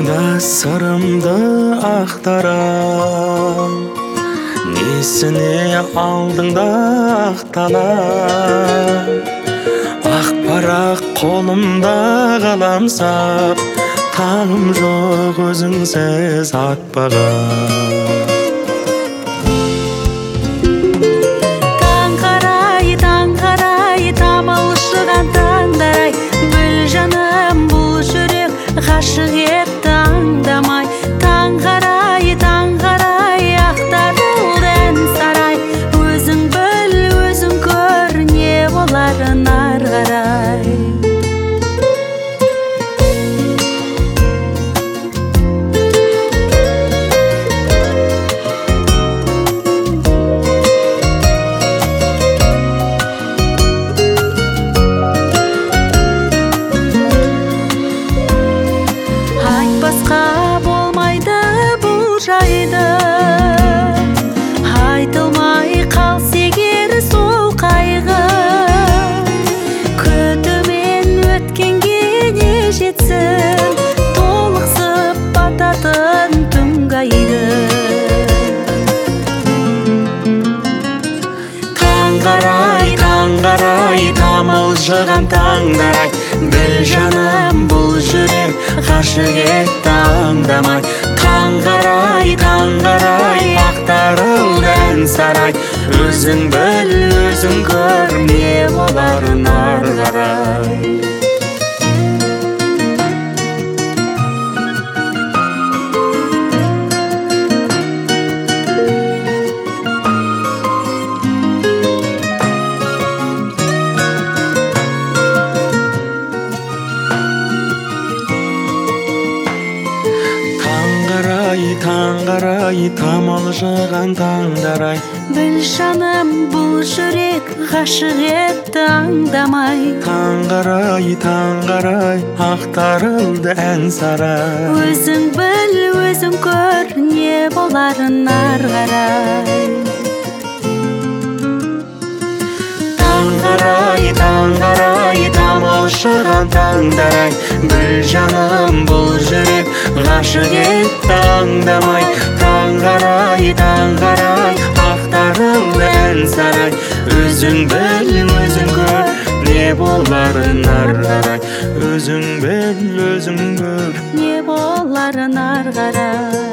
да сырымды ақтарам, несіне алдың да ақталам. Ақ парақ қолымда қаламсап, таңым жоқ өзіңсіз атпаған. Таң қарай, тамылжыған таңдар-ай, гүл жаным бұл жүрек ғашық етті аңдамай. Таң қарай, ақтарылды ән сарай, өзің біл, өзің көр, не боларын ары қарай. Болмайды бұл жайды, айтылмай қалса егер сол қайғы, күтумен өткенге не жетсін, толықсып бататын түнгі айды. Таң қарай, тамылжыған таңдар-ай, біл жаным бұл жүрек ғашық етті аңдамай. Таң қарай, ақтарылды ән сарай, өзің біл, өзің көр, не боларын ары қарай. Таң қарай, тамылжыған таңдар-ай, біл жаным бұл жүрек ғашық етті аңдамай. Таң қарай, ақтарылды ән сарай, өзің біл, өзің көр, не боларын ары қарай. Таң қарай, тамылжыған таңдар-ай, біл жаным бұл жүрек ғашық етті аңдамай. Таң қарай, ақтарылды ән сарай, өзің біл, өзің көр, не боларын ары қарай. Өзің біл, өзің көр, не боларын ары қарай.